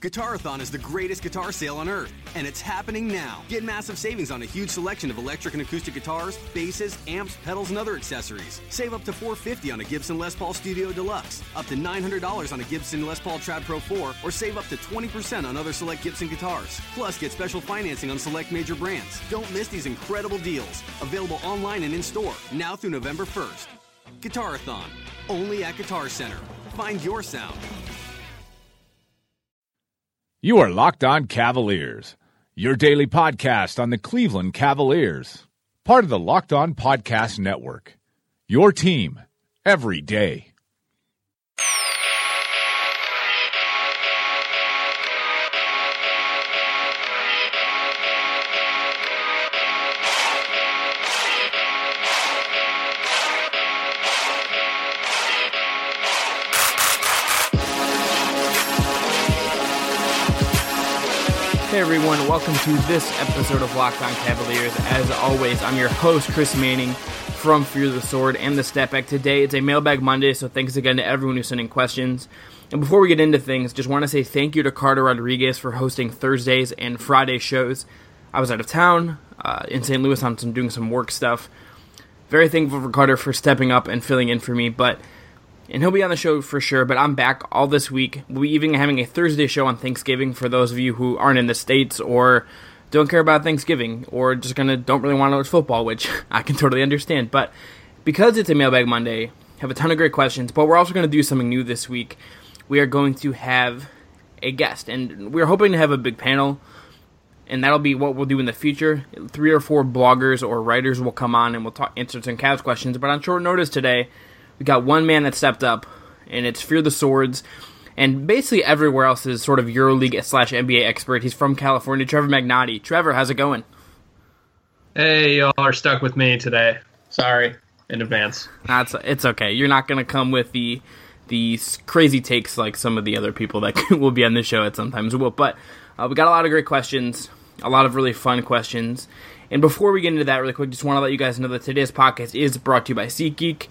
Guitarathon is the greatest guitar sale on earth, and it's happening now. Get massive savings on a huge selection of electric and acoustic guitars, basses, amps, pedals, and other accessories. Save up to $450 on a Gibson Les Paul Studio Deluxe, up to $900 on a Gibson Les Paul Trad Pro 4, or save up to 20% on other select Gibson guitars. Plus, get special financing on select major brands. Don't miss these incredible deals. Available online and in-store, now through November 1st. Guitarathon, only at Guitar Center. Find your sound. You are Locked On Cavaliers, your daily podcast on the Cleveland Cavaliers. Part of the Locked On Podcast Network, your team every day. Hey everyone, welcome to this episode of Locked On Cavaliers. As always, I'm your host, Chris Manning from Fear the Sword and the Step Back. Today, it's a Mailbag Monday, so thanks again to everyone who's sending questions. And before we get into things, just want to say thank you to Carter Rodriguez for hosting Thursdays and Friday shows. I was out of town in St. Louis on doing some work stuff. Very thankful for Carter for stepping up and filling in for me, and he'll be on the show for sure, but I'm back all this week. We'll be even having a Thursday show on Thanksgiving for those of you who aren't in the States or don't care about Thanksgiving or just don't really want to watch football, which I can totally understand. But because it's a Mailbag Monday, have a ton of great questions, but we're also going to do something new this week. We are going to have a guest, and we're hoping to have a big panel, and that'll be what we'll do in the future. 3 or 4 bloggers or writers will come on, and we'll answer some Cavs questions. But on short notice today, we got one man that stepped up, and it's Fear the Swords, and basically everywhere else is sort of EuroLeague/NBA expert. He's from California, Trevor Magnotti. Trevor, how's it going? Hey, y'all are stuck with me today. Sorry in advance. It's okay. You're not going to come with the crazy takes like some of the other people that will be on this show at sometimes will. But we got a lot of great questions, a lot of really fun questions. And before we get into that really quick, just want to let you guys know that today's podcast is brought to you by SeatGeek.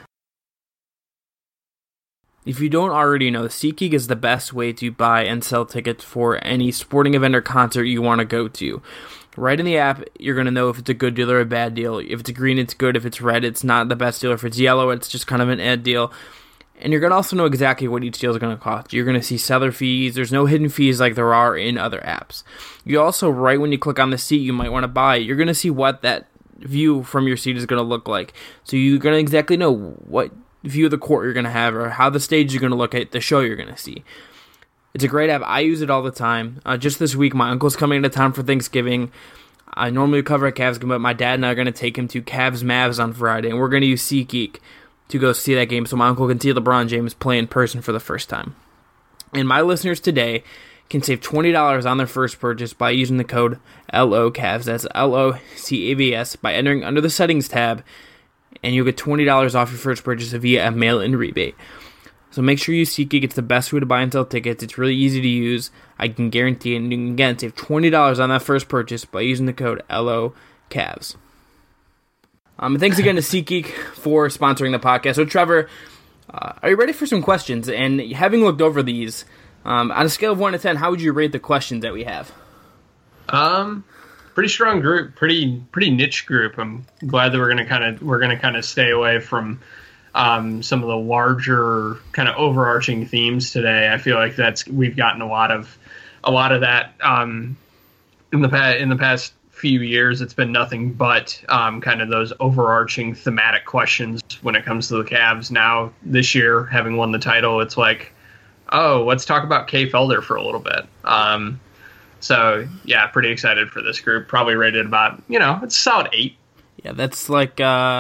If you don't already know, SeatGeek is the best way to buy and sell tickets for any sporting event or concert you want to go to. Right in the app, you're going to know if it's a good deal or a bad deal. If it's green, it's good. If it's red, it's not the best deal. If it's yellow, it's just kind of an ed deal. And you're going to also know exactly what each deal is going to cost. You're going to see seller fees. There's no hidden fees like there are in other apps. You also, right when you click on the seat you might want to buy, you're going to see what that view from your seat is going to look like. So you're going to exactly know what view of the court you're going to have or how the stage you're going to look at, the show you're going to see. It's a great app. I use it all the time. Just this week, my uncle's coming into town for Thanksgiving. I normally cover a Cavs game, but my dad and I are going to take him to Cavs-Mavs on Friday, and we're going to use SeatGeek to go see that game so my uncle can see LeBron James play in person for the first time. And my listeners today can save $20 on their first purchase by using the code LOCAVS. That's LOCAVS by entering under the Settings tab, and you'll get $20 off your first purchase via a mail-in rebate. So make sure you use SeatGeek. It's the best way to buy and sell tickets. It's really easy to use. I can guarantee it. And you can, again, save $20 on that first purchase by using the code LOCAVS. And thanks again to SeatGeek for sponsoring the podcast. So, Trevor, are you ready for some questions? And having looked over these, on a scale of 1 to 10, how would you rate the questions that we have? Pretty strong group, pretty niche group. I'm glad that we're gonna kind of stay away from some of the larger kind of overarching themes today. I feel like we've gotten a lot of that in the past few years. It's been nothing but kind of those overarching thematic questions when it comes to the Cavs. Now this year, having won the title, it's like, oh, let's talk about Kay Felder for a little bit. So, yeah, pretty excited for this group. Probably rated about, it's a solid 8. Yeah, that's like,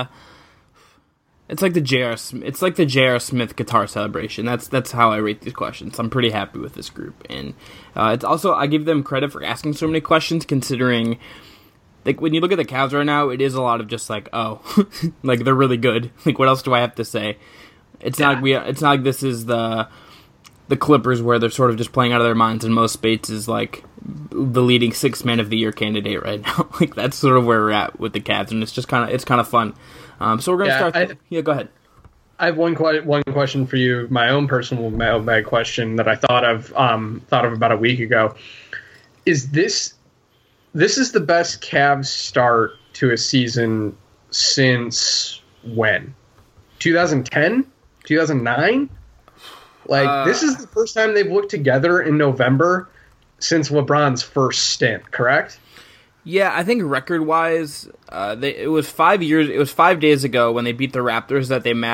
it's like the J.R. Smith guitar celebration. That's how I rate these questions. I'm pretty happy with this group. And it's also, I give them credit for asking so many questions, considering, like, when you look at the Cavs right now, it is a lot of just like, oh, like, they're really good. Like, what else do I have to say? It's not like this is the Clippers where they're sort of just playing out of their minds, and Mo Spates is like the leading 6th man of the year candidate right now. Like, that's sort of where we're at with the Cavs, and it's kind of fun. So we're gonna start. Go ahead. I have one question for you. My own personal mailbag question that I thought of about a week ago. Is this is the best Cavs start to a season since when? 2010? 2009? Like, this is the first time they've looked together in November since LeBron's first stint, correct? Yeah, I think record-wise, it was 5 years. It was 5 days ago when they beat the Raptors that they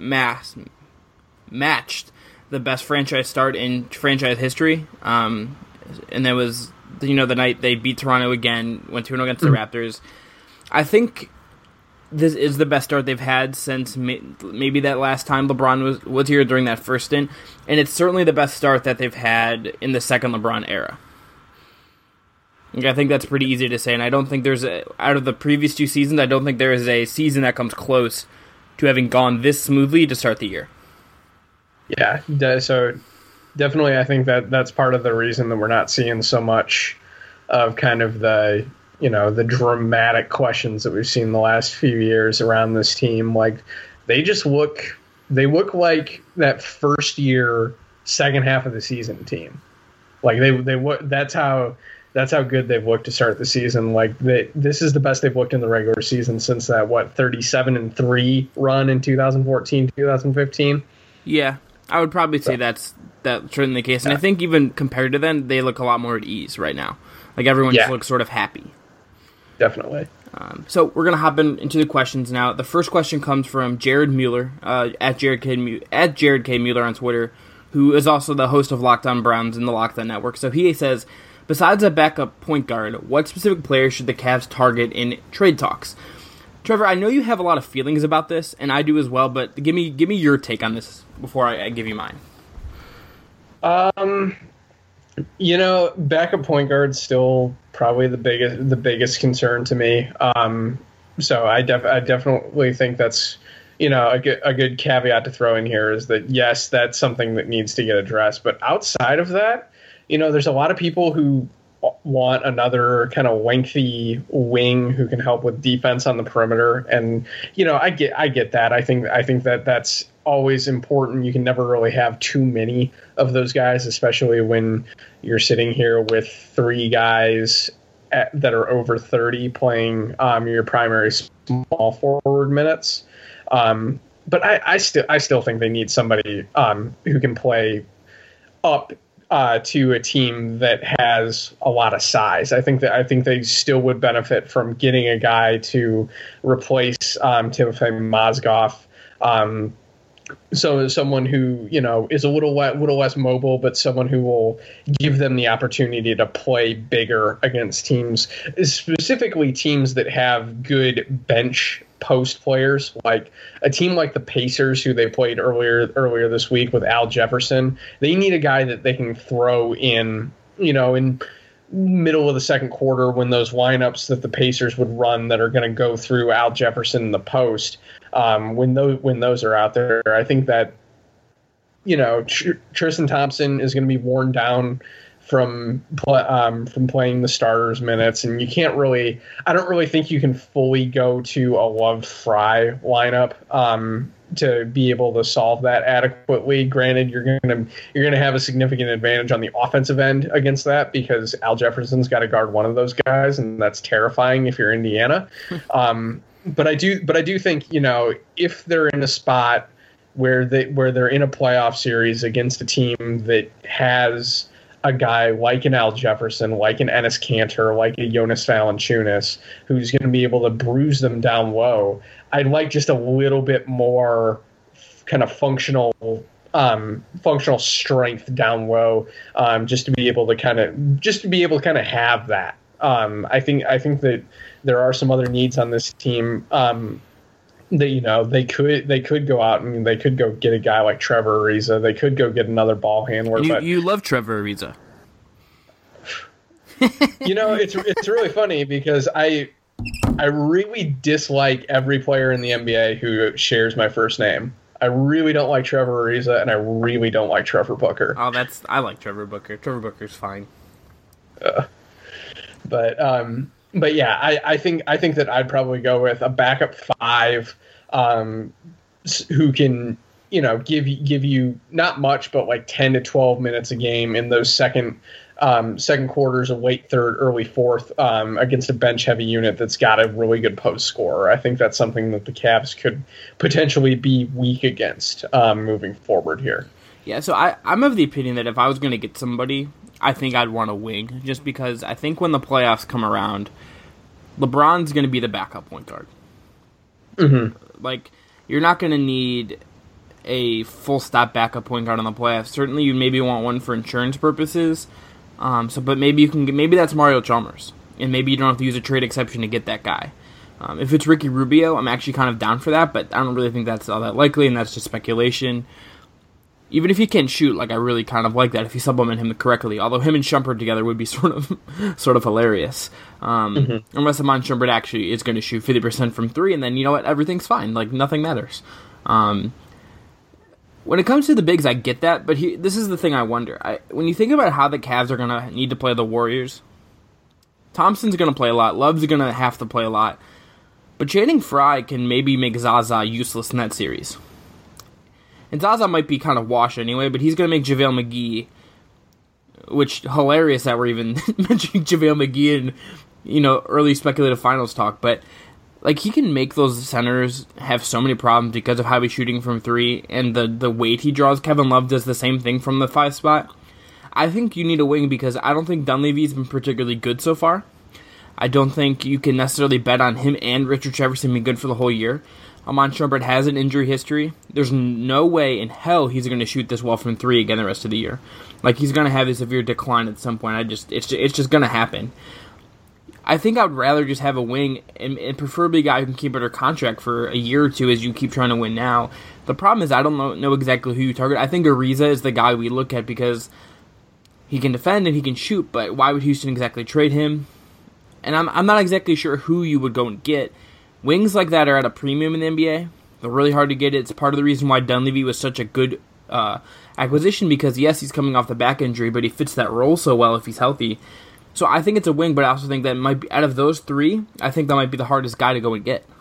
matched the best franchise start in franchise history. And that was the night they beat Toronto again, went 2-0 against the Raptors. I think this is the best start they've had since maybe that last time LeBron was here during that first stint, and it's certainly the best start that they've had in the second LeBron era. I think that's pretty easy to say, and I don't think out of the previous 2 seasons, I don't think there is a season that comes close to having gone this smoothly to start the year. Yeah, so definitely I think that's part of the reason that we're not seeing so much of kind of the dramatic questions that we've seen the last few years around this team. Like, they look like that first year, second half of the season team. Like that's how good they've looked to start the season. Like, this is the best they've looked in the regular season since that 37-3 run in 2014, 2015. Yeah, I would probably say that's certainly the case. And I think even compared to then, they look a lot more at ease right now. Like, everyone just looks sort of happy. Definitely. So we're going to hop into the questions now. The first question comes from Jared Mueller, at Jared K. Mueller on Twitter, who is also the host of Locked On Browns in the Locked On Network. So he says, besides a backup point guard, what specific players should the Cavs target in trade talks? Trevor, I know you have a lot of feelings about this, and I do as well, but give me your take on this before I give you mine. Backup point guard's still probably the biggest concern to me. So I definitely think that's a good caveat to throw in here is that yes, that's something that needs to get addressed. But outside of that, there's a lot of people who want another kind of lengthy wing who can help with defense on the perimeter, and I get that. I think that that's always important. You can never really have too many of those guys, especially when you're sitting here with 3 guys that are over 30 playing your primary small forward minutes. But I still think they need somebody who can play up to a team that has a lot of size. I think they still would benefit from getting a guy to replace Timofey Mozgov. So someone who is a little less mobile, but someone who will give them the opportunity to play bigger against teams, specifically teams that have good bench post players, like a team like the Pacers, who they played earlier this week with Al Jefferson. They need a guy that they can throw in middle of the second quarter when those lineups that the Pacers would run that are going to go through Al Jefferson in the post. When those are out there, I think that Tristan Thompson is going to be worn down from playing the starters minutes, and I don't really think you can fully go to a Love Fry lineup to be able to solve that adequately. Granted, you're gonna have a significant advantage on the offensive end against that because Al Jefferson's got to guard one of those guys, and that's terrifying if you're Indiana. But I do think if they're in a spot where they're in a playoff series against a team that has a guy like an Al Jefferson, like an Enes Kanter, like a Jonas Valanciunas, who's going to be able to bruise them down low, I'd like just a little bit more kind of functional strength down low, just to be able to kind of have that. I think that there are some other needs on this team that they could go out and they could go get a guy like Trevor Ariza. They could go get another ball handler. You love Trevor Ariza. It's really funny because I really dislike every player in the NBA who shares my first name. I really don't like Trevor Ariza, and I really don't like Trevor Booker. I like Trevor Booker. Trevor Booker's fine. But yeah, I think that I'd probably go with a backup 5, who can, give you not much, but like 10 to 12 minutes a game in those second quarters, a late third, early fourth, against a bench heavy unit that's got a really good post scorer. I think that's something that the Cavs could potentially be weak against moving forward here. Yeah, so I'm of the opinion that if I was going to get somebody, I think I'd want a wing, just because I think when the playoffs come around, LeBron's going to be the backup point guard. Mm-hmm. Like, you're not going to need a full-stop backup point guard in the playoffs. Certainly, you maybe want one for insurance purposes. But maybe that's Mario Chalmers, and maybe you don't have to use a trade exception to get that guy. If it's Ricky Rubio, I'm actually kind of down for that, but I don't really think that's all that likely, and that's just speculation. Even if he can't shoot, like, I really kind of like that if you supplement him correctly. Although him and Shumpert together would be sort of hilarious. Unless Iman Shumpert actually is going to shoot 50% from three, and then you know what, everything's fine. Like, nothing matters. When it comes to the bigs, I get that, but this is the thing I wonder. When you think about how the Cavs are going to need to play the Warriors, Thompson's going to play a lot, Love's going to have to play a lot, but Channing Frye can maybe make Zaza useless in that series. And Zaza might be kind of washed anyway, but he's going to make JaVale McGee, which, hilarious that we're even mentioning JaVale McGee in, early speculative finals talk, but like, he can make those centers have so many problems because of how he's shooting from three and the weight he draws. Kevin Love does the same thing from the 5 spot. I think you need a wing because I don't think Dunleavy's been particularly good so far. I don't think you can necessarily bet on him and Richard Jefferson being good for the whole year. Iman Shumpert has an injury history. There's no way in hell he's going to shoot this well from three again the rest of the year. Like, he's going to have a severe decline at some point. It's just going to happen. I think I would rather just have a wing, and preferably a guy who can keep under contract for a year or two as you keep trying to win now. The problem is I don't know exactly who you target. I think Ariza is the guy we look at because he can defend and he can shoot, but why would Houston exactly trade him? And I'm not exactly sure who you would go and get. Wings like that are at a premium in the NBA. They're really hard to get. It's part of the reason why Dunleavy was such a good acquisition because, yes, he's coming off the back injury, but he fits that role so well if he's healthy. So I think it's a wing, but I also think that might be, out of those three, I think that might be the hardest guy to go and get.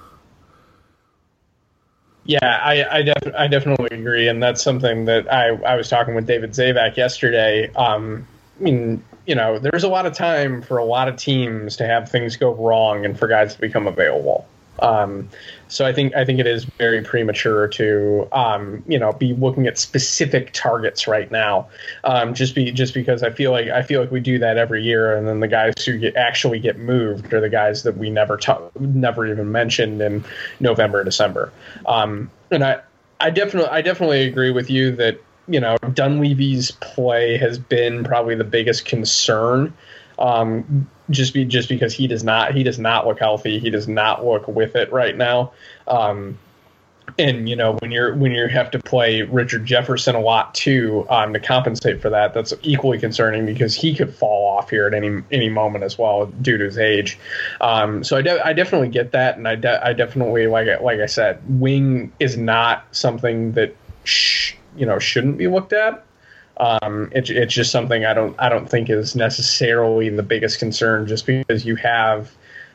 Yeah, I definitely agree, and that's something that I was talking with David Zabak yesterday. There's a lot of time for a lot of teams to have things go wrong and for guys to become available. So I think it is very premature to be looking at specific targets right now. Just because I feel like we do that every year, and then the guys who actually get moved are the guys that we never even mentioned in November, December. And I definitely agree with you that Dunleavy's play has been probably the biggest concern. Just because he does not look healthy, he does not look with it right now. And when you have to play Richard Jefferson a lot too, to compensate for that, that's equally concerning because he could fall off here at any moment as well due to his age. So I definitely get that, and I definitely like I said, wing is not something that shouldn't be looked at. It's just something I don't think is necessarily the biggest concern, just because you have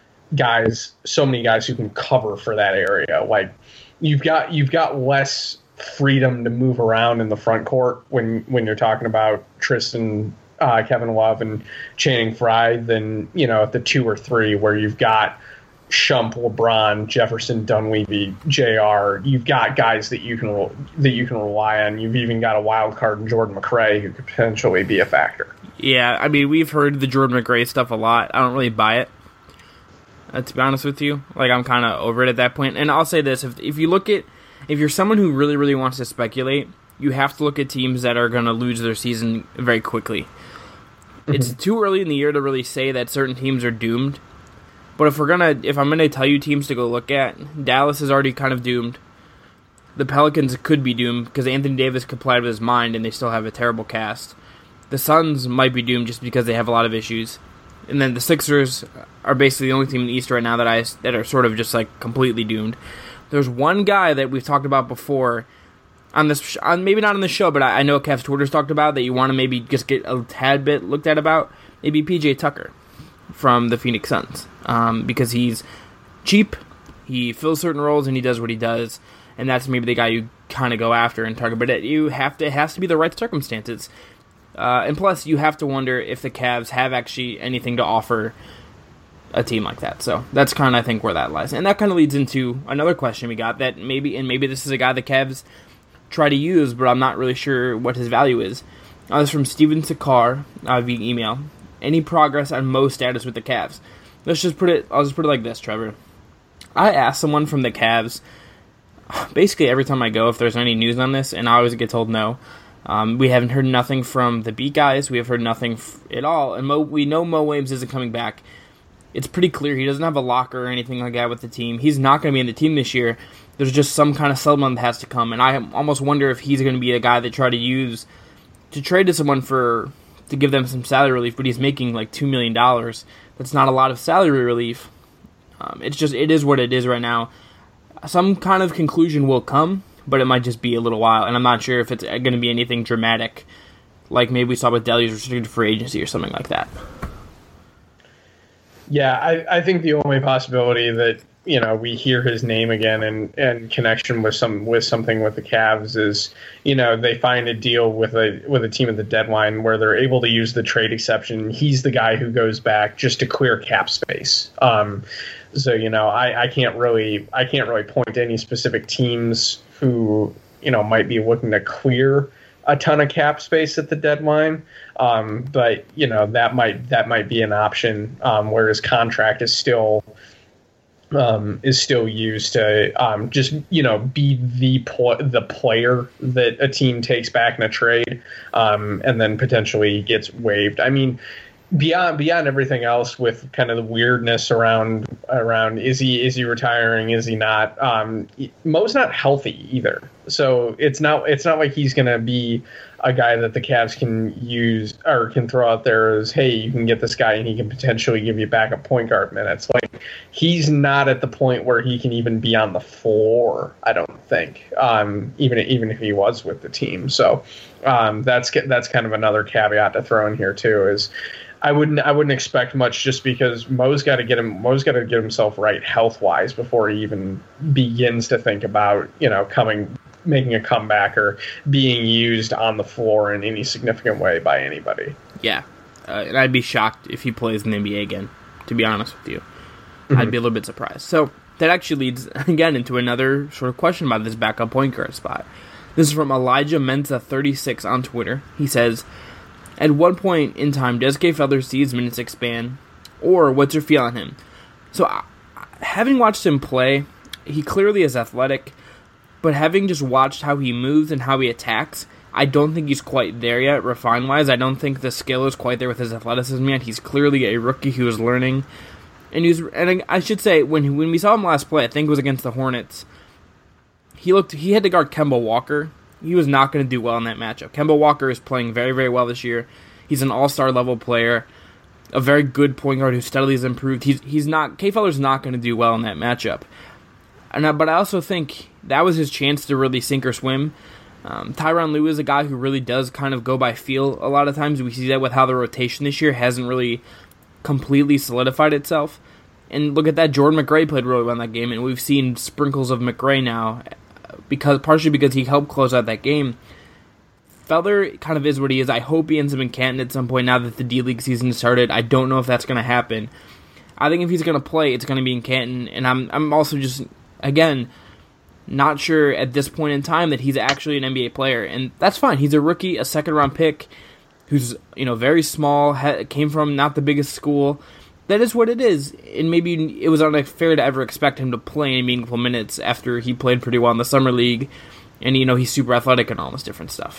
so many guys who can cover for that area. Like you've got less freedom to move around in the front court when you're talking about Tristan, Kevin Love, and Channing Frye than at the 2 or 3 where you've got Shump, LeBron, Jefferson, Dunleavy, JR. You've got guys that you can rely on. You've even got a wild card in Jordan McRae who could potentially be a factor. Yeah, I mean, we've heard the Jordan McRae stuff a lot. I don't really buy it, to be honest with you. Like, I'm kind of over it at that point. And I'll say this, if you're someone who really, really wants to speculate, you have to look at teams that are going to lose their season very quickly. Mm-hmm. It's too early in the year to really say that certain teams are doomed. But if I'm gonna tell you teams to go look at, Dallas is already kind of doomed. The Pelicans could be doomed because Anthony Davis could play with his mind and they still have a terrible cast. The Suns might be doomed just because they have a lot of issues. And then the Sixers are basically the only team in the East right now that are sort of just like completely doomed. There's one guy that we've talked about before maybe not on the show, but I know Cavs Twitter's talked about that you want to maybe just get a tad bit looked at about. Maybe PJ Tucker from the Phoenix Suns, because he's cheap, he fills certain roles, and he does what he does. and that's maybe the guy you kind of go after and target. But it has to be the right circumstances. And plus, you have to wonder if the Cavs have actually anything to offer a team like that. So that's kind of, I think, where that lies. And that kind of leads into another question we got that maybe this is a guy the Cavs try to use, but I'm not really sure what his value is. This is from Steven Sakar via email. Any progress on Mo's status with the Cavs? I'll just put it like this, Trevor. I asked someone from the Cavs basically every time I go if there's any news on this, and I always get told no. We haven't heard nothing from the beat guys. We have heard nothing at all. And we know Mo Williams isn't coming back. It's pretty clear he doesn't have a locker or anything like that with the team. He's not going to be in the team this year. There's just some kind of settlement that has to come. And I almost wonder if he's going to be a guy they try to use to trade to someone to give them some salary relief, but he's making like $2 million. That's not a lot of salary relief. It is what it is right now. Some kind of conclusion will come, but it might just be a little while, and I'm not sure if it's going to be anything dramatic, like maybe we saw with Deli's restricted free agency or something like that. Yeah, I think the only possibility that we hear his name again in connection with something with the Cavs is they find a deal with a team at the deadline where they're able to use the trade exception. He's the guy who goes back just to clear cap space. So I can't really point to any specific teams who might be looking to clear a ton of cap space at the deadline. But that might be an option where his contract is still used to just be the player that a team takes back in a trade, and then potentially gets waived. I mean, beyond everything else, with kind of the weirdness around is he retiring, is he not? Mo's not healthy either, so it's not like he's gonna be a guy that the Cavs can use or can throw out there as, hey, you can get this guy and he can potentially give you backup point guard minutes. Like, he's not at the point where he can even be on the floor, I don't think, even if he was with the team. So that's kind of another caveat to throw in here too, is I wouldn't expect much, just because Mo's got to get himself right health wise before he even begins to think about making a comeback or being used on the floor in any significant way by anybody. Yeah, and I'd be shocked if he plays in the NBA again, to be honest with you. Mm-hmm. I'd be a little bit surprised. So that actually leads, again, into another sort of question about this backup point guard spot. This is from Elijah Mensa 36 on Twitter. He says, at one point in time, does Kay Felder see his minutes expand, or what's your feel on him? So having watched him play, he clearly is athletic, but having just watched how he moves and how he attacks, I don't think he's quite there yet, refine-wise. I don't think the skill is quite there with his athleticism yet. He's clearly a rookie who is learning. And I should say, when we saw him last play, I think it was against the Hornets, he had to guard Kemba Walker. He was not going to do well in that matchup. Kemba Walker is playing very, very well this year. He's an all-star level player, a very good point guard who steadily has improved. Kay Felder's not going to do well in that matchup. But I also think that was his chance to really sink or swim. Tyronn Lue is a guy who really does kind of go by feel a lot of times. We see that with how the rotation this year hasn't really completely solidified itself. And look at that, Jordan McRae played really well in that game, and we've seen sprinkles of McRae now, partially because he helped close out that game. Felder kind of is what he is. I hope he ends up in Canton at some point now that the D-League season started. I don't know if that's going to happen. I think if he's going to play, it's going to be in Canton, and I'm also just, again, not sure at this point in time that he's actually an NBA player, and that's fine. He's a rookie, a second-round pick, who's very small, came from not the biggest school. That is what it is, and maybe it was unfair to ever expect him to play any meaningful minutes after he played pretty well in the summer league, and he's super athletic and all this different stuff.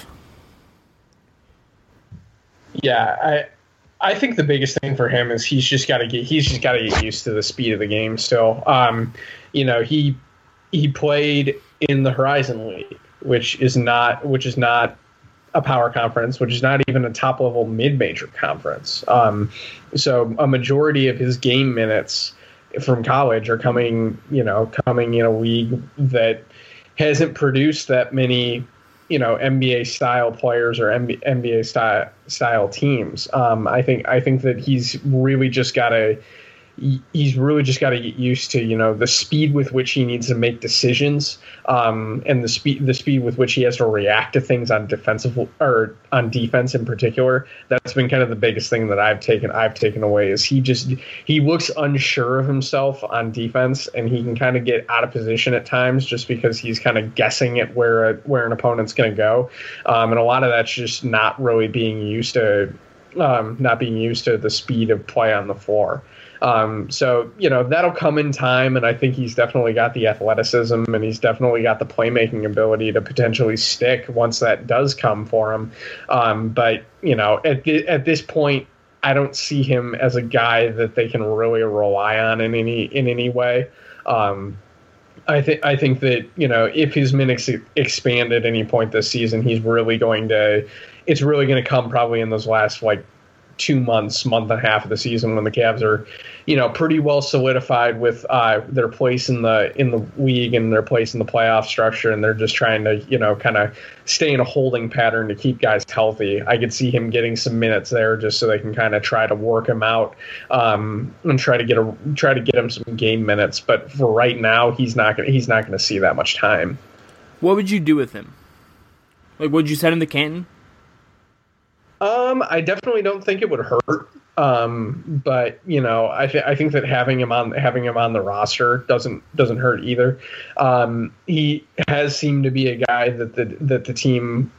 Yeah, I think the biggest thing for him is he's just got to get used to the speed of the game still. He played in the Horizon League, which is not a power conference, which is not even a top level mid-major conference. So a majority of his game minutes from college are coming in a league that hasn't produced that many, NBA style players or NBA style teams. I think that he's really just got to he's really just got to get used to, the speed with which he needs to make decisions, and the speed with which he has to react to things on on defense in particular. That's been kind of the biggest thing that I've taken away is he looks unsure of himself on defense, and he can kind of get out of position at times just because he's kind of guessing at where an opponent's going to go, and a lot of that's just not really being used to the speed of play on the floor. So, that'll come in time, and I think he's definitely got the athleticism and he's definitely got the playmaking ability to potentially stick once that does come for him. But, at this point, I don't see him as a guy that they can really rely on in any way. I think that, if his minutes expand at any point this season, it's really going to come probably in those last 2 months, month and a half of the season when the Cavs are, pretty well solidified with their place in the league and their place in the playoff structure, and they're just trying to, kind of stay in a holding pattern to keep guys healthy. I could see him getting some minutes there just so they can kind of try to work him out, and try to get him some game minutes. But for right now, he's not going to see that much time. What would you do with him? Would you send him to Canton? I definitely don't think it would hurt. But I think that having him on the roster doesn't hurt either. He has seemed to be a guy that the team,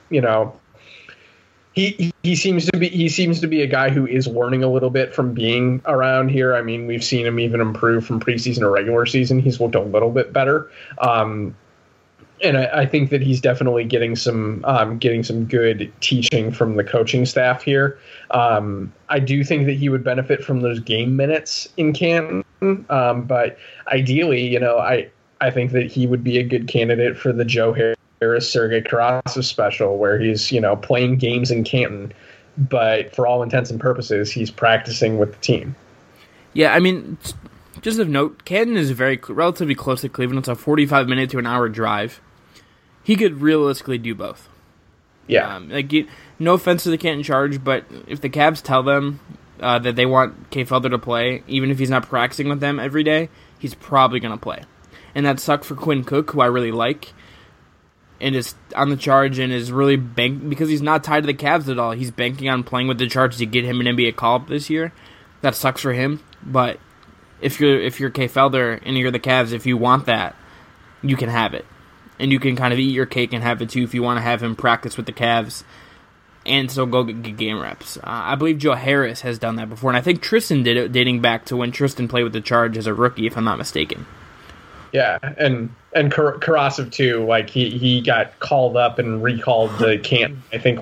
he seems to be a guy who is learning a little bit from being around here. I mean, we've seen him even improve from preseason to regular season. He's looked a little bit better. And I think that he's definitely getting some good teaching from the coaching staff here. I do think that he would benefit from those game minutes in Canton. But ideally, I think that he would be a good candidate for the Joe Harris, Sergei Karasov special, where he's, playing games in Canton, but for all intents and purposes, he's practicing with the team. Yeah, I mean, just of note, Canton is relatively close to Cleveland. It's a 45-minute to an hour drive. He could realistically do both. Yeah. No offense to the Canton Charge, but if the Cavs tell them that they want Kay Felder to play, even if he's not practicing with them every day, he's probably going to play. And that sucked for Quinn Cook, who I really like, and is on the Charge and is really because he's not tied to the Cavs at all. He's banking on playing with the Charge to get him an NBA call-up this year. That sucks for him, but if you're Kay Felder and you're the Cavs, if you want that, you can have it. And you can kind of eat your cake and have it too if you want to have him practice with the Cavs and still go get game reps. I believe Joe Harris has done that before, and I think Tristan did it dating back to when Tristan played with the Charge as a rookie, if I'm not mistaken. Yeah, and Karasov too. He got called up and recalled to Canton, I think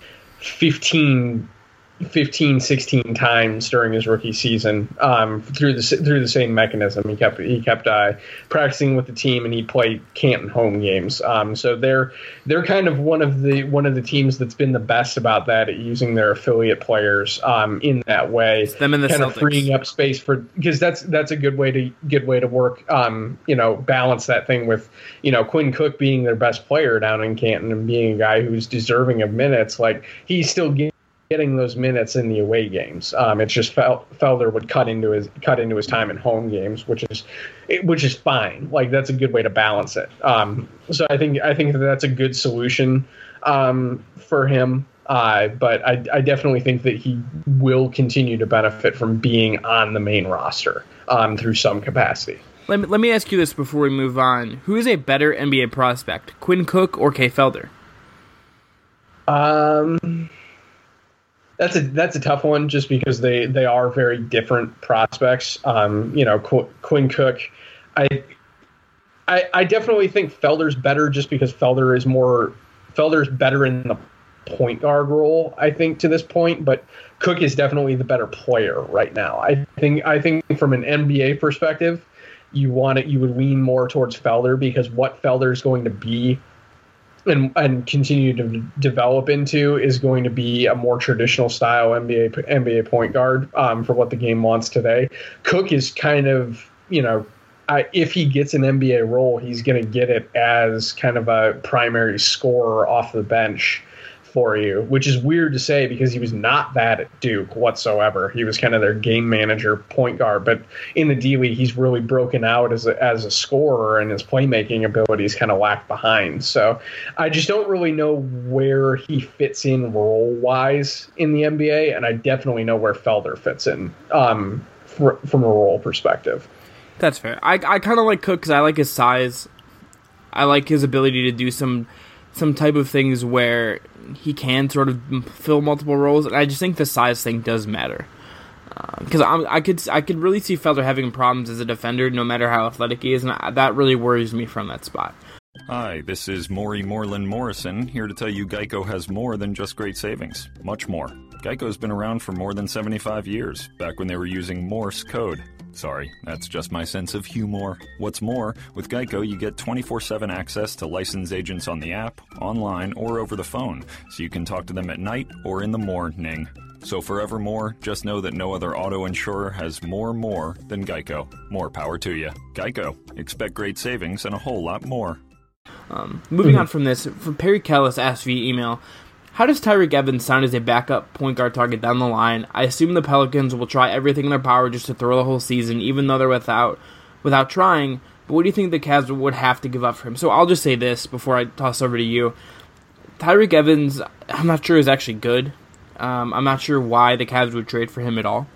15, 16 times during his rookie season, through the same mechanism. He kept practicing with the team, and he played Canton home games. So they're kind of one of the teams that's been the best about that, at using their affiliate players in that way. It's them and the kind Celtics. Of freeing up space because that's a good way to work. Balance that thing with Quinn Cook being their best player down in Canton and being a guy who's deserving of minutes. He's still getting those minutes in the away games. It's just Felder would cut into his time in home games, which is fine. That's a good way to balance it. So I think that's a good solution for him. But I definitely think that he will continue to benefit from being on the main roster through some capacity. Let me ask you this before we move on: who is a better NBA prospect, Quinn Cook or Kay Felder? That's a tough one, just because they are very different prospects. Quinn Cook, I definitely think Felder's better, just because Felder's better in the point guard role, I think, to this point, but Cook is definitely the better player right now. I think from an NBA perspective, you would lean more towards Felder, because what Felder is going to be and continue to develop into is going to be a more traditional style NBA point guard for what the game wants today. Cook is kind of, if he gets an NBA role, he's going to get it as kind of a primary scorer off the bench. for you, which is weird to say because he was not that at Duke whatsoever. He was kind of their game manager, point guard, but in the D League, he's really broken out as a scorer, and his playmaking abilities kind of lagged behind. So I just don't really know where he fits in role-wise in the NBA, and I definitely know where Felder fits in from a role perspective. That's fair. I kind of like Cook because I like his size. I like his ability to do some type of things where he can sort of fill multiple roles, and I just think the size thing does matter. Because I could really see Felder having problems as a defender, no matter how athletic he is, and that really worries me from that spot. Hi, this is Maury Moreland Morrison, here to tell you Geico has more than just great savings. Much more. Geico's been around for more than 75 years, back when they were using Morse code. Sorry, that's just my sense of humor. What's more, with Geico you get 24/7 access to licensed agents on the app, online, or over the phone, so you can talk to them at night or in the morning. So forevermore, just know that no other auto insurer has more than Geico. More power to you. Geico. Expect great savings and a whole lot more. Moving on from this, from Perry Kellis asked via email, how does Tyreke Evans sound as a backup point guard target down the line? I assume the Pelicans will try everything in their power just to throw the whole season, even though they're without trying. But what do you think the Cavs would have to give up for him? So I'll just say this before I toss over to you. Tyreke Evans, I'm not sure is actually good. I'm not sure why the Cavs would trade for him at all.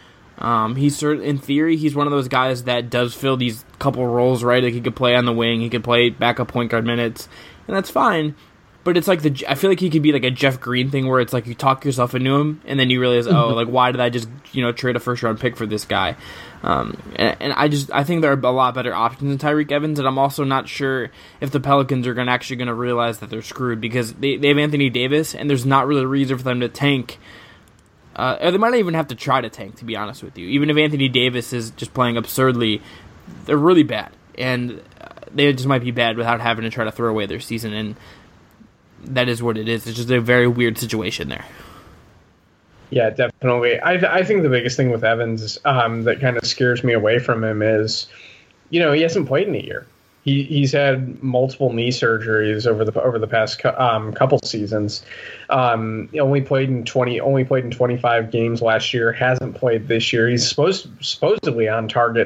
In theory, he's one of those guys that does fill these couple roles, right? Like he could play on the wing, he could play backup point guard minutes, and that's fine. But it's like I feel like he could be like a Jeff Green thing where it's like you talk yourself into him, and then you realize, like why did I just trade a first round pick for this guy? And I think there are a lot better options than Tyreke Evans, and I'm also not sure if the Pelicans are actually going to realize that they're screwed because they have Anthony Davis, and there's not really a reason for them to tank. Or they might not even have to try to tank, to be honest with you. Even if Anthony Davis is just playing absurdly, they're really bad, and they just might be bad without having to try to throw away their season. And that is what it is. It's just a very weird situation there. Yeah, definitely. I think the biggest thing with Evans that kind of scares me away from him is, he hasn't played in a year. He's had multiple knee surgeries over the past couple seasons. Only played in 25 games last year. Hasn't played this year. He's supposedly on target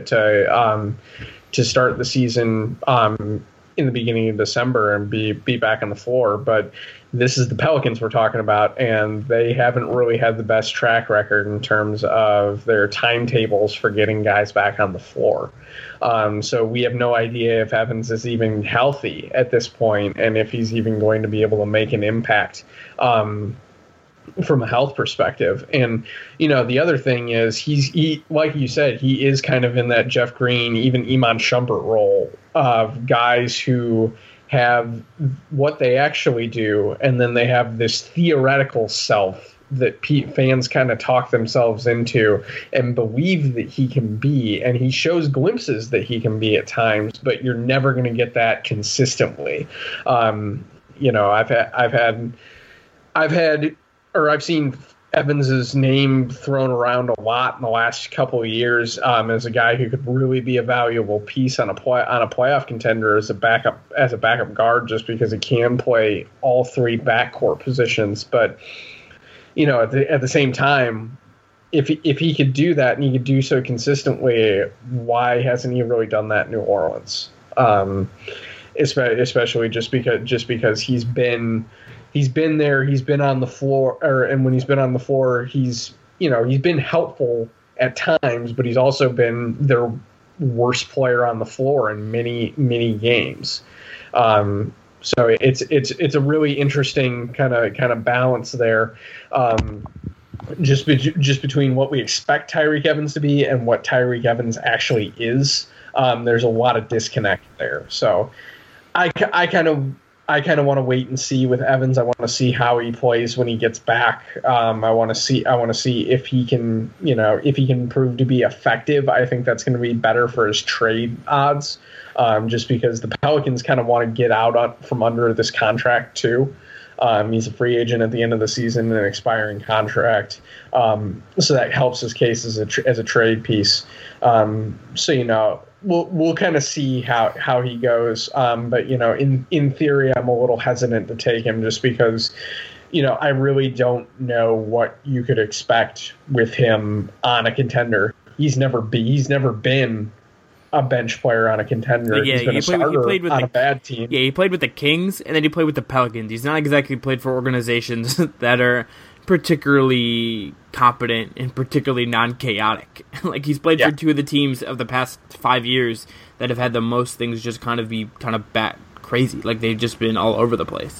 to start the season in the beginning of December and be back on the floor. But this is the Pelicans we're talking about, and they haven't really had the best track record in terms of their timetables for getting guys back on the floor. So we have no idea if Evans is even healthy at this point and if he's even going to be able to make an impact from a health perspective. And, the other thing is he like you said, he is kind of in that Jeff Green, even Iman Shumpert role of guys who have what they actually do, and then they have this theoretical self that fans kind of talk themselves into and believe that he can be, and he shows glimpses that he can be at times, but you're never going to get that consistently. I've seen Evans's name thrown around a lot in the last couple of years as a guy who could really be a valuable piece on a playoff contender as a backup guard, just because he can play all three backcourt positions. But at the same time, if he could do that and he could do so consistently, why hasn't he really done that in New Orleans? Especially just because he's been there, he's been on the floor, and when he's been on the floor, he's been helpful at times, but he's also been their worst player on the floor in many games. So it's a really interesting kind of balance there, just between what we expect Tyreke Evans to be and what Tyreke Evans actually is. There's a lot of disconnect there. So I kind of want to wait and see with Evans. I want to see how he plays when he gets back. I want to see if he can, if he can prove to be effective. I think that's going to be better for his trade odds, just because the Pelicans kind of want to get out from under this contract too. He's a free agent at the end of the season, an expiring contract. So that helps his case as a trade piece. We'll kind of see how he goes. But in theory, I'm a little hesitant to take him just because I really don't know what you could expect with him on a contender. He's never been a bench player on a contender. Yeah, he's been a starter on a bad team. Yeah, he played with the Kings, and then he played with the Pelicans. He's not exactly played for organizations that are particularly competent and particularly non-chaotic. Like, he's played for two of the teams of the past 5 years that have had the most things just kind of bat crazy. Like, they've just been all over the place.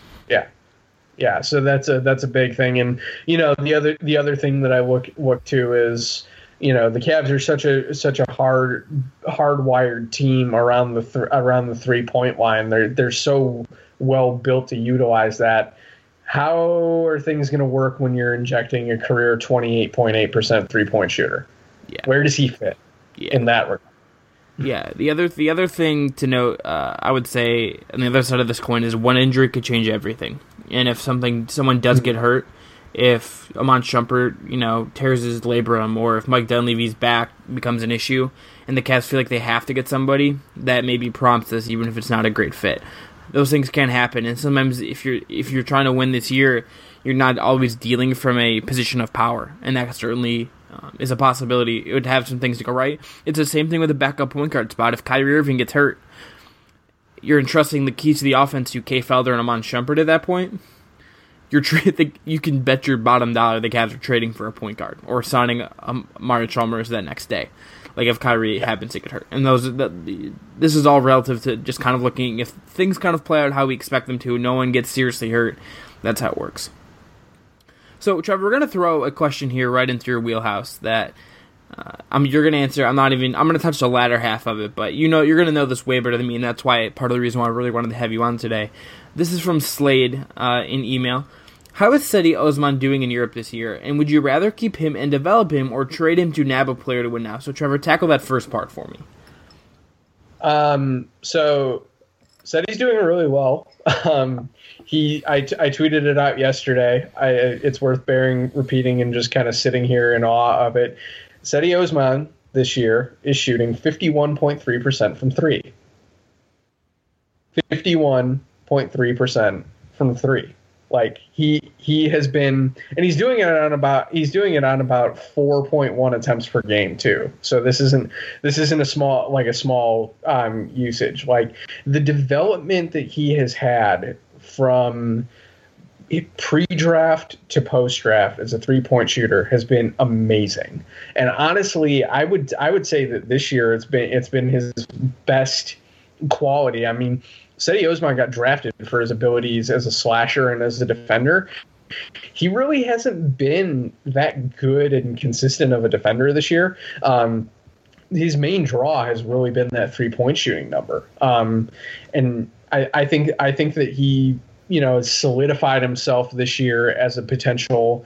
Yeah. So that's a big thing, and the other thing that I look to is, the Cavs are such a hardwired team around the 3-point line. They're so well built to utilize that. How are things going to work when you're injecting a career 28.8% 3-point shooter? Yeah. Where does he fit in that regard? Yeah. The other thing to note, I would say, on the other side of this coin, is one injury could change everything. And if someone does get hurt, if Iman Shumpert, tears his labrum, or if Mike Dunleavy's back becomes an issue, and the Cavs feel like they have to get somebody, that maybe prompts this, even if it's not a great fit. Those things can happen, and sometimes if you're trying to win this year, you're not always dealing from a position of power, and that certainly is a possibility. It would have some things to go right. It's the same thing with the backup point guard spot. If Kyrie Irving gets hurt, you're entrusting the keys to the offense to Kay Felder and Iman Shumpert at that point. You can bet your bottom dollar the Cavs are trading for a point guard or signing Mario Chalmers that next day, like if Kyrie happens to get hurt. And this is all relative to just kind of looking, if things kind of play out how we expect them to, no one gets seriously hurt, that's how it works. So, Trevor, we're going to throw a question here right into your wheelhouse that you're going to answer. I'm going to touch the latter half of it, but you're going to know this way better than me, and that's why part of the reason why I really wanted to have you on today. This is from Slade in email. How is Cedi Osman doing in Europe this year, and would you rather keep him and develop him or trade him to nab a player to win now? So, Trevor, tackle that first part for me. So Cedi's doing really well. I tweeted it out yesterday. It's worth repeating and just kind of sitting here in awe of it. Cedi Osman this year is shooting 51.3% from three. 51.3% from three. Like he has been, and he's doing it on about 4.1 attempts per game too. So this isn't a small usage. Like, the development that he has had from pre-draft to post-draft as a 3-point shooter has been amazing. And honestly, I would say that this year it's been his best quality. I mean, Cedi Osman got drafted for his abilities as a slasher and as a defender. He really hasn't been that good and consistent of a defender this year. His main draw has really been that 3-point shooting number. And I think that he, has solidified himself this year as a potential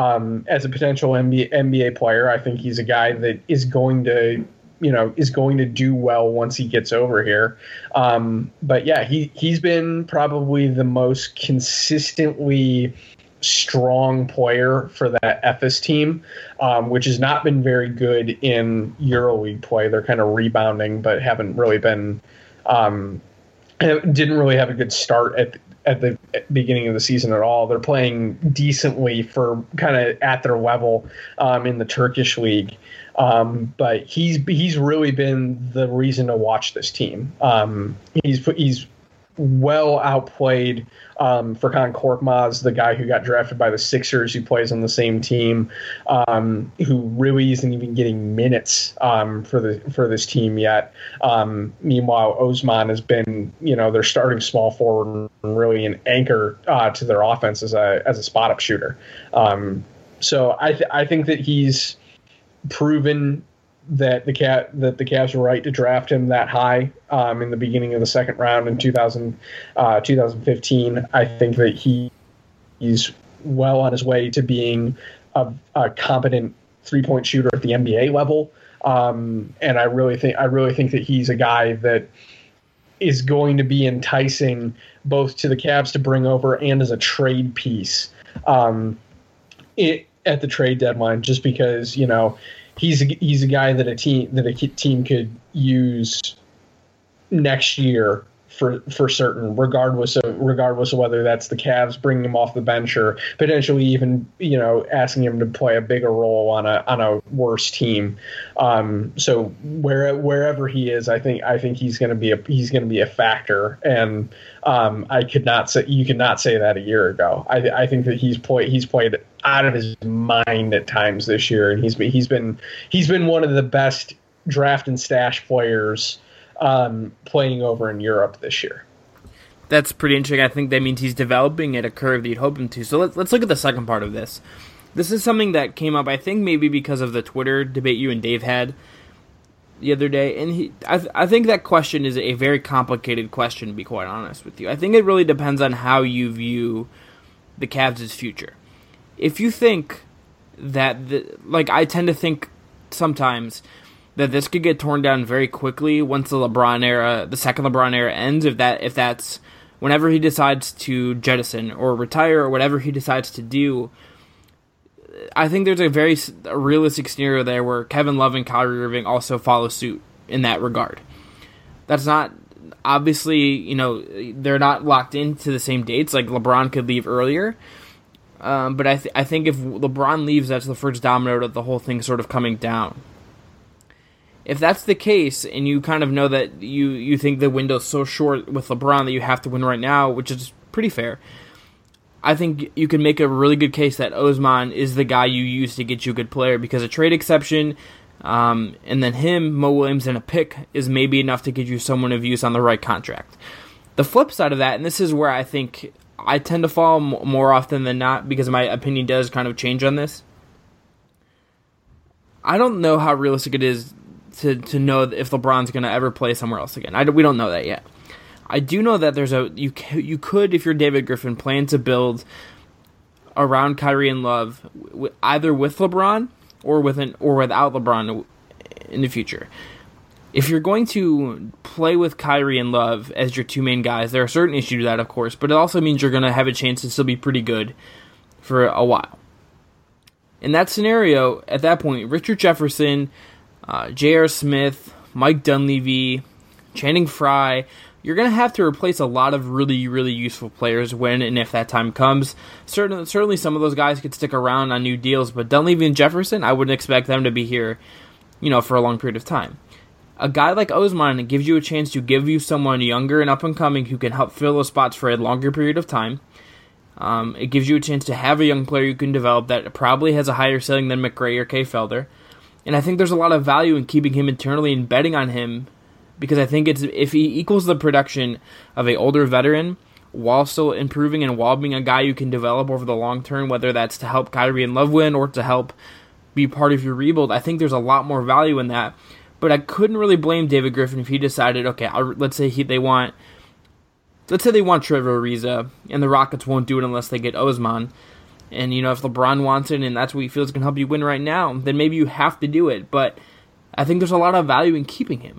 NBA player. I think he's a guy that is going to do well once he gets over here. But yeah, he's been probably the most consistently strong player for that Efes team, which has not been very good in EuroLeague play. They're kind of rebounding, but haven't really been, didn't really have a good start at the beginning of the season at all. They're playing decently for kind of at their level in the Turkish league. But he's really been the reason to watch this team. He's well outplayed Furkan Korkmaz, the guy who got drafted by the Sixers, who plays on the same team, who really isn't even getting minutes for this team yet. Meanwhile, Osman has been, their starting small forward and really an anchor to their offense as a spot up shooter. So I think that he's proven that the Cavs were right to draft him that high in the beginning of the second round in 2015. I think that he's well on his way to being a competent 3-point shooter at the NBA level. And I really think that he's a guy that is going to be enticing both to the Cavs to bring over and as a trade piece at the trade deadline, just because, he's a guy that a team could use next year for certain, regardless of whether that's the Cavs bringing him off the bench or potentially even asking him to play a bigger role on a worse team. So wherever he is, I think he's going to be a factor, and you could not say that a year ago. I think that he's played out of his mind at times this year, and he's been one of the best draft and stash players playing over in Europe this year. That's pretty interesting. I think that means he's developing at a curve that you'd hope him to. So let's look at the second part of this. This is something that came up, I think, maybe because of the Twitter debate you and Dave had the other day. And I think that question is a very complicated question, to be quite honest with you. I think it really depends on how you view the Cavs' future. If you think that, I tend to think sometimes that this could get torn down very quickly once the second LeBron era ends, if that's whenever he decides to jettison or retire or whatever he decides to do. I think there's a realistic scenario there where Kevin Love and Kyrie Irving also follow suit in that regard. That's not, obviously, they're not locked into the same dates. Like, LeBron could leave earlier. But I think if LeBron leaves, that's the first domino of the whole thing sort of coming down. If that's the case, and you kind of know that you think the window's so short with LeBron that you have to win right now, which is pretty fair, I think you can make a really good case that Osman is the guy you use to get you a good player, because a trade exception, and then him, Mo Williams, and a pick is maybe enough to get you someone of use on the right contract. The flip side of that, and this is where I think I tend to fall more often than not, because my opinion does kind of change on this. I don't know how realistic it is to know if LeBron's going to ever play somewhere else again. We don't know that yet. I do know that you could, if you're David Griffin, plan to build around Kyrie and Love, either with LeBron or without LeBron in the future. If you're going to play with Kyrie and Love as your two main guys, there are certain issues to that, of course, but it also means you're going to have a chance to still be pretty good for a while. In that scenario, at that point, Richard Jefferson, J.R. Smith, Mike Dunleavy, Channing Frye, you're going to have to replace a lot of really, really useful players when and if that time comes. Certainly some of those guys could stick around on new deals, but Dunleavy and Jefferson, I wouldn't expect them to be here, for a long period of time. A guy like Osman gives you a chance to give you someone younger and up-and-coming who can help fill those spots for a longer period of time. It gives you a chance to have a young player you can develop that probably has a higher ceiling than McRae or Kay Felder. And I think there's a lot of value in keeping him internally and betting on him, because I think if he equals the production of an older veteran while still improving and while being a guy you can develop over the long term, whether that's to help Kyrie and Love win or to help be part of your rebuild, I think there's a lot more value in that. But I couldn't really blame David Griffin if he decided, okay, let's say they want Trevor Ariza, and the Rockets won't do it unless they get Osman. And, if LeBron wants it and that's what he feels can help you win right now, then maybe you have to do it. But I think there's a lot of value in keeping him.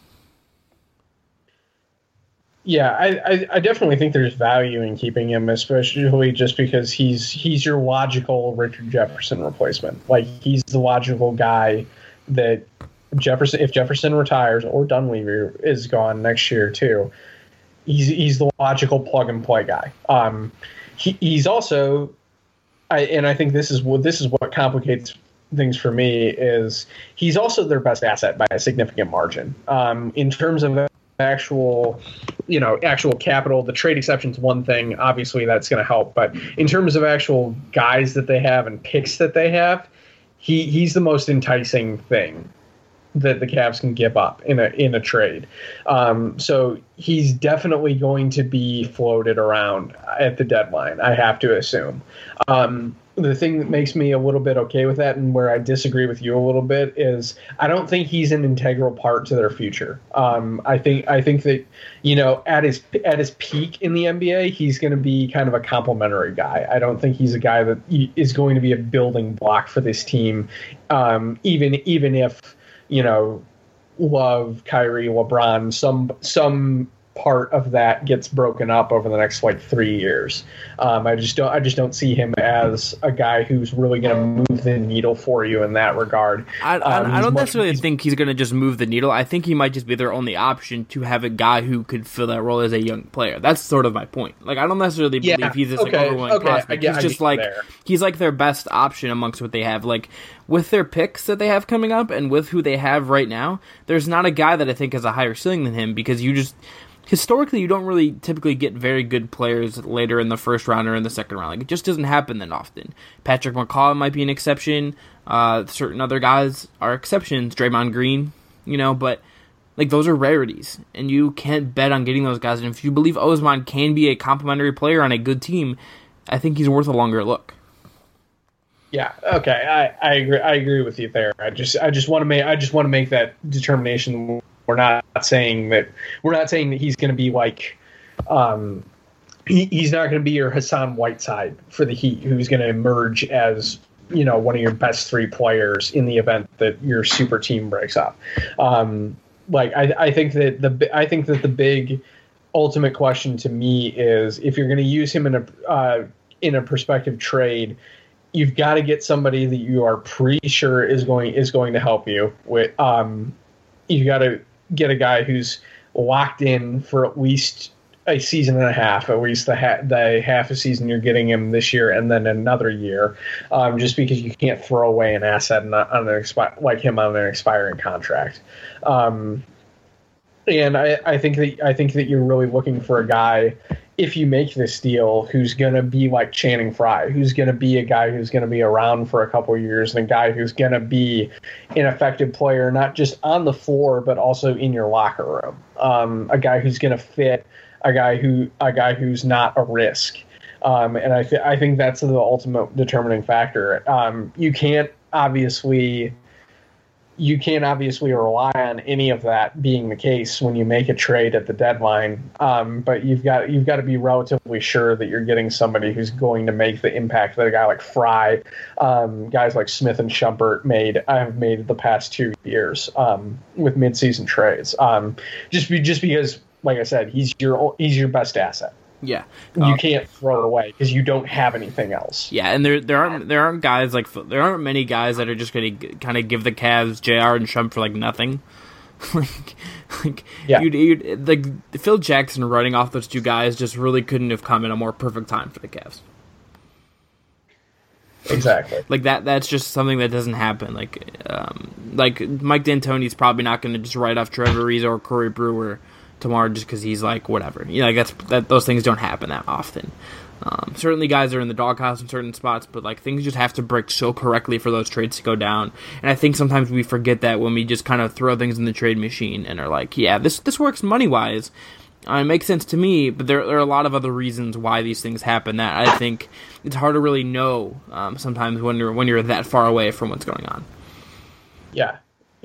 Yeah, I definitely think there's value in keeping him, especially just because he's your logical Richard Jefferson replacement. Like, he's the logical guy that if Jefferson retires or Dunleavy is gone next year too, he's the logical plug and play guy. He's also, I think this is what complicates things for me, is he's also their best asset by a significant margin. In terms of actual capital, the trade exception's one thing. Obviously, that's going to help. But in terms of actual guys that they have and picks that they have, he's the most enticing thing that the Cavs can give up in a trade. So he's definitely going to be floated around at the deadline, I have to assume. The thing that makes me a little bit okay with that, and where I disagree with you a little bit, is I don't think he's an integral part to their future. I think that, at his peak in the NBA, he's going to be kind of a complimentary guy. I don't think he's a guy that is going to be a building block for this team, even if Love, Kyrie, LeBron, some part of that gets broken up over the next like 3 years. I just don't see him as a guy who's really going to move the needle for you in that regard. I don't necessarily think he's going to just move the needle. I think he might just be their only option to have a guy who could fill that role as a young player. That's sort of my point. Like, I don't necessarily believe he's this overwhelming prospect. He's just like he's like their best option amongst what they have. Like, with their picks that they have coming up and with who they have right now, there's not a guy that I think has a higher ceiling than him, because historically, you don't really typically get very good players later in the first round or in the second round. Like, it just doesn't happen that often. Patrick McCaw might be an exception. Certain other guys are exceptions. Draymond Green, but like, those are rarities, and you can't bet on getting those guys. And if you believe Osman can be a complementary player on a good team, I think he's worth a longer look. Yeah. Okay. I agree with you there. I just want to make that determination. We're not saying that he's going to be like, he's not going to be your Hassan Whiteside for the Heat, who's going to emerge as, one of your best 3 players in the event that your super team breaks up. I think that the big ultimate question to me is, if you're going to use him in a prospective trade, you've got to get somebody that you are pretty sure is going to help you with. You got to get a guy who's locked in for at least a season and a half, at least the half a season you're getting him this year, and then another year, just because you can't throw away an asset like him on an expiring contract. And I think that you're really looking for a guy, if you make this deal, who's going to be like Channing Frye, who's going to be a guy who's going to be around for a couple of years, and a guy who's going to be an effective player, not just on the floor, but also in your locker room. A guy who's going to fit, a guy who's not a risk. And I think that's the ultimate determining factor. You can't obviously rely on any of that being the case when you make a trade at the deadline. But you've got to be relatively sure that you're getting somebody who's going to make the impact that a guy like Frye, guys like Smith and Shumpert have made the past 2 years with midseason trades. Just because, like I said, he's your best asset. Yeah, you can't throw it away because you don't have anything else. Yeah, and there aren't guys there aren't many guys that are just going to kind of give the Cavs JR and Shump for like nothing. Yeah. Phil Jackson running off those 2 guys just really couldn't have come in a more perfect time for the Cavs. Exactly. Like that's just something that doesn't happen. Like Mike D'Antoni's probably not going to just write off Trevor Ariza or Corey Brewer tomorrow just because he's like, whatever. Those things don't happen that often. Certainly guys are in the doghouse in certain spots, but like, things just have to break so correctly for those trades to go down. And I think sometimes we forget that when we just kind of throw things in the trade machine and are like, yeah, this works money-wise. It makes sense to me, but there are a lot of other reasons why these things happen that I think it's hard to really know sometimes when you're that far away from what's going on. Yeah.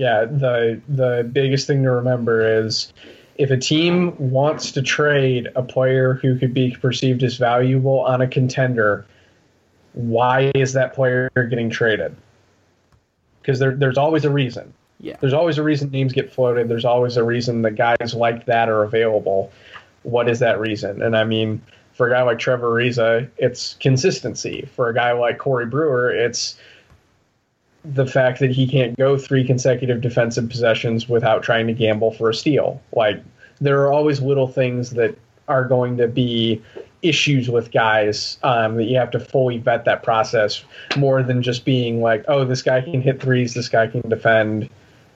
The biggest thing to remember is, if a team wants to trade a player who could be perceived as valuable on a contender, why is that player getting traded? Because there's always a reason. Yeah. There's always a reason names get floated. There's always a reason that guys like that are available. What is that reason? And I mean, for a guy like Trevor Ariza, it's consistency. For a guy like Corey Brewer, it's the fact that he can't go 3 consecutive defensive possessions without trying to gamble for a steal. Like, there are always little things that are going to be issues with guys that you have to fully vet that process, more than just being like, oh, this guy can hit threes, this guy can defend.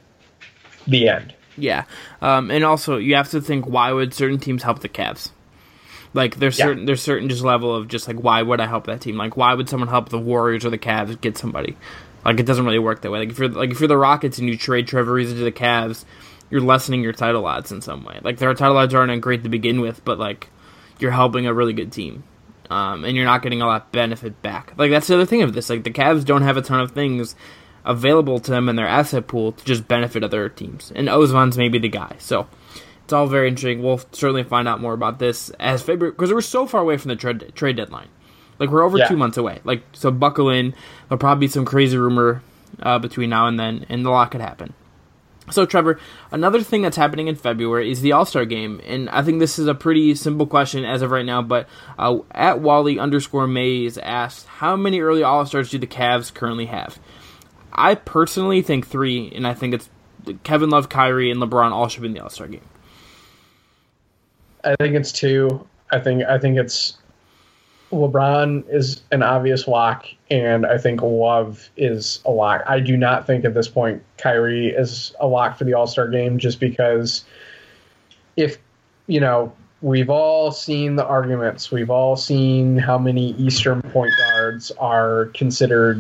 The end. Yeah. And also, you have to think, why would certain teams help the Cavs? Like, there's certain just level of just like, why would I help that team? Like, why would someone help the Warriors or the Cavs get somebody? Like, it doesn't really work that way. Like, if you're the Rockets and you trade Trevor Ariza to the Cavs, you're lessening your title odds in some way. Like, their title odds aren't great to begin with, but like, you're helping a really good team, and you're not getting a lot of benefit back. Like, that's the other thing of this. Like, the Cavs don't have a ton of things available to them in their asset pool to just benefit other teams, and Osman's maybe the guy. So it's all very interesting. We'll certainly find out more about this as February, because we're so far away from the trade deadline. Like, we're over 2 months away. Like, so buckle in. There'll probably be some crazy rumor between now and then, and a lot could happen. So, Trevor, another thing that's happening in February is the All-Star Game, and I think this is a pretty simple question as of right now, but at Wally_Mays asked, how many early All-Stars do the Cavs currently have? I personally think 3, and I think it's Kevin Love, Kyrie, and LeBron all should be in the All-Star Game. I think it's 2. I think it's LeBron is an obvious lock, and I think Love is a lock. I do not think at this point Kyrie is a lock for the All-Star Game, just because if, we've all seen the arguments. We've all seen how many Eastern point guards are considered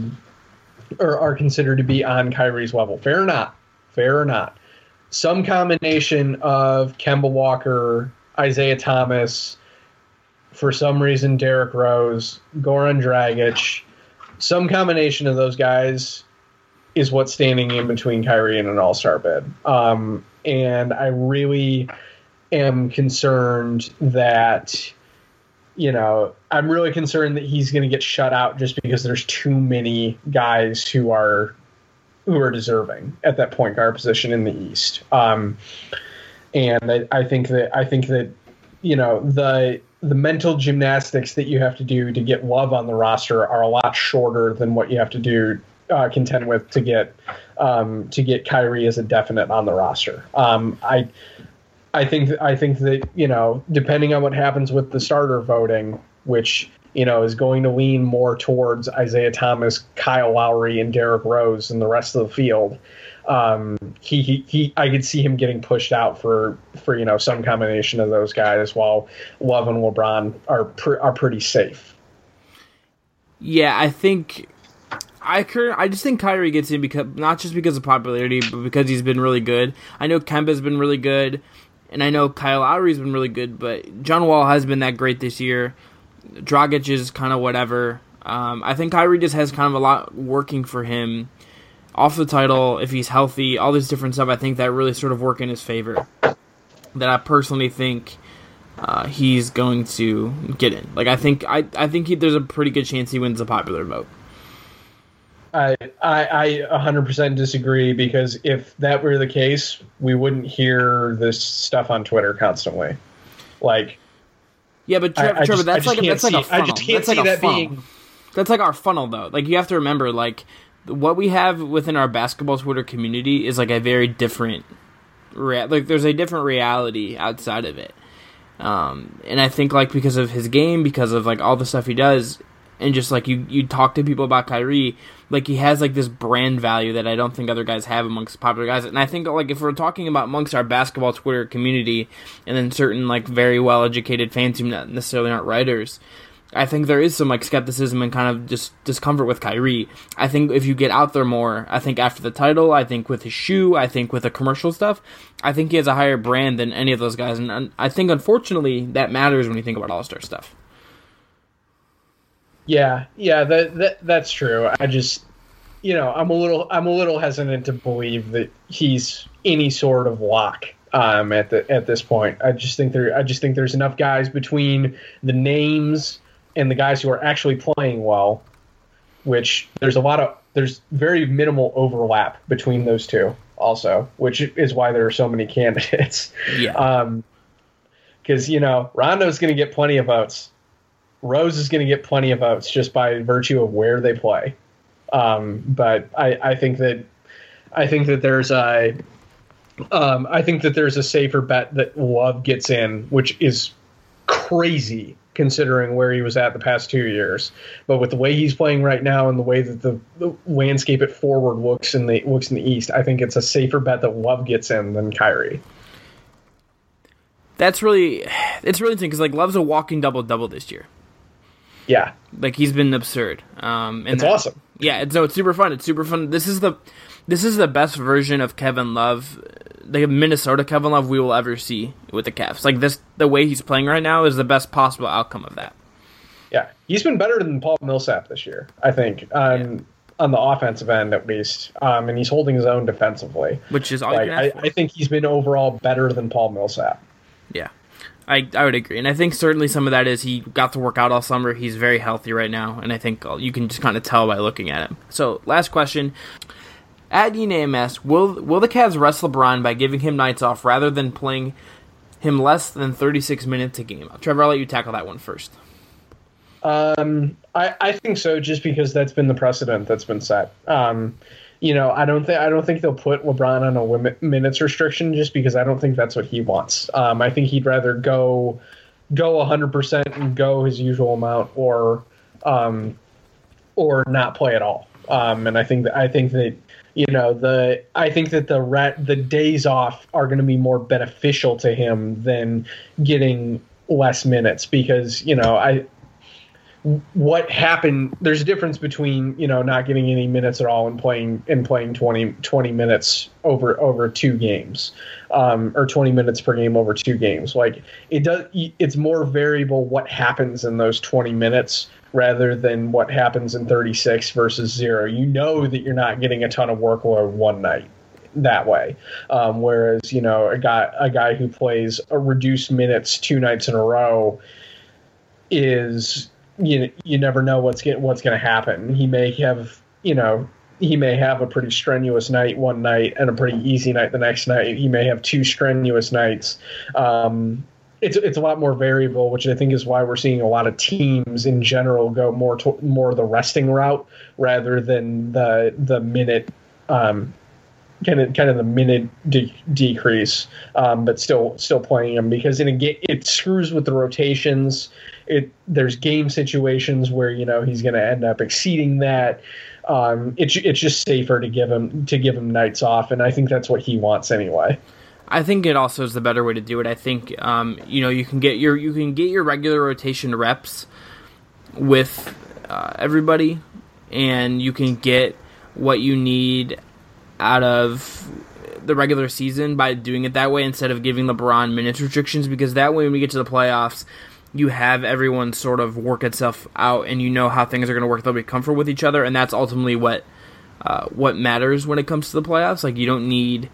to be on Kyrie's level. Fair or not. Some combination of Kemba Walker, Isaiah Thomas, for some reason, Derrick Rose, Goran Dragic, some combination of those guys is what's standing in between Kyrie and an All-Star bid. And I really am concerned that, I'm really concerned that he's going to get shut out just because there's too many guys who are deserving at that point guard position in the East. And I think that the mental gymnastics that you have to do to get Love on the roster are a lot shorter than what you have to do contend with to get Kyrie as a definite on the roster. I think that depending on what happens with the starter voting, which is going to lean more towards Isaiah Thomas, Kyle Lowry, and Derrick Rose than the rest of the field. I could see him getting pushed out for some combination of those guys, while Love and LeBron are pretty safe. Yeah, I just think Kyrie gets in because not just because of popularity, but because he's been really good. I know Kemba's been really good, and I know Kyle Lowry's been really good, but John Wall has been that great this year. Dragic is kind of whatever. I think Kyrie just has kind of a lot working for him off the title, if he's healthy, all this different stuff. I think that really sort of work in his favor. That I personally think he's going to get in. Like I think there's a pretty good chance he wins the popular vote. I 100% disagree, because if that were the case, we wouldn't hear this stuff on Twitter constantly. Like, yeah, but Trevor, that's like a funnel. I just can't see that being. That's like our funnel, though. Like, you have to remember, like, what we have within our basketball Twitter community is like a very different, there's a different reality outside of it. And I think, like, because of his game, because of like all the stuff he does, and just like you talk to people about Kyrie, like, he has like this brand value that I don't think other guys have amongst popular guys. And I think, like, if we're talking about amongst our basketball Twitter community, and then certain like very well educated fans who not necessarily aren't writers, I think there is some like skepticism and kind of just discomfort with Kyrie. I think if you get out there more, I think after the title, I think with his shoe, I think with the commercial stuff, I think he has a higher brand than any of those guys. And I think, unfortunately, that matters when you think about All-Star stuff. Yeah, that's true. I just, I'm a little hesitant to believe that he's any sort of lock at this point. I just think there's enough guys between the names and the guys who are actually playing well, which there's very minimal overlap between those two also, which is why there are so many candidates. Yeah. Because, Rondo's going to get plenty of votes. Rose is going to get plenty of votes just by virtue of where they play. But I think that there's a safer bet that Love gets in, which is crazy considering where he was at the past 2 years. But with the way he's playing right now and the way that the landscape at forward looks in the East, I think it's a safer bet that Love gets in than Kyrie. It's really interesting because, like, Love's a walking double-double this year. Yeah. Like, he's been absurd. It's awesome. Yeah, it's super fun. It's super fun. This is the best version of Kevin Love, the Minnesota Kevin Love we will ever see with the Cavs. Like, the way he's playing right now is the best possible outcome of that. Yeah, he's been better than Paul Millsap this year, I think, on the offensive end at least, and he's holding his own defensively. Which is all you can ask for. I think he's been overall better than Paul Millsap. Yeah, I would agree. And I think certainly some of that is he got to work out all summer. He's very healthy right now, and I think you can just kind of tell by looking at him. So, last question. At ENAMS, will the Cavs rest LeBron by giving him nights off rather than playing him less than 36 minutes a game? Trevor, I'll let you tackle that one first. I think so, just because that's been the precedent that's been set. I don't think they'll put LeBron on a minutes restriction, just because I don't think that's what he wants. I think he'd rather go 100% and go his usual amount, or not play at all. And I think that the days off are going to be more beneficial to him than getting less minutes, because what happened, there's a difference between not getting any minutes at all and playing 20 minutes over 2 games, or 20 minutes per game over 2 games. Like, it's more variable what happens in those 20 minutes rather than what happens in 36 versus 0. That you're not getting a ton of workload one night that way. Whereas, a guy who plays a reduced minutes 2 nights in a row is, you never know what's going to happen. He may have a pretty strenuous night one night and a pretty easy night the next night. He may have 2 strenuous nights. It's a lot more variable, which I think is why we're seeing a lot of teams in general go more the resting route rather than the minute, kind of the minute decrease, but still playing him, because it screws with the rotations. There's game situations where he's going to end up exceeding that. It's just safer to give him nights off, and I think that's what he wants anyway. I think it also is the better way to do it. I think you can get your regular rotation reps with everybody, and you can get what you need out of the regular season by doing it that way instead of giving LeBron minutes restrictions, because that way when we get to the playoffs, you have everyone sort of work itself out and how things are going to work. They'll be comfortable with each other, and that's ultimately what matters when it comes to the playoffs. Like, you don't need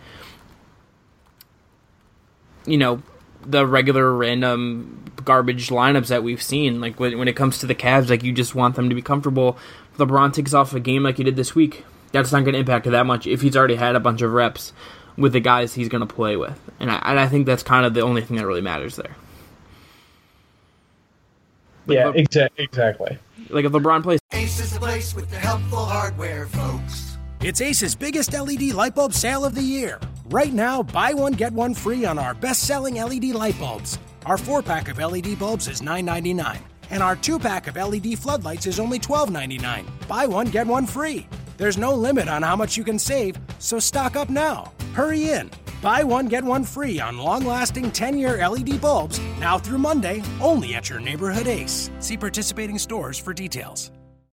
the regular random garbage lineups that we've seen. Like, when it comes to the Cavs, like, you just want them to be comfortable. If LeBron takes off a game like he did this week, that's not going to impact it that much if he's already had a bunch of reps with the guys he's going to play with. And I think that's kind of the only thing that really matters there. Exactly. Like, if LeBron plays... Ace is the place with the helpful hardware, folks. It's Ace's biggest LED light bulb sale of the year. Right now, buy one, get one free on our best-selling LED light bulbs. Our 4-pack of LED bulbs is $9.99, and our 2-pack of LED floodlights is only $12.99. Buy one, get one free. There's no limit on how much you can save, so stock up now. Hurry in. Buy one, get one free on long-lasting 10-year LED bulbs, now through Monday, only at your neighborhood Ace. See participating stores for details.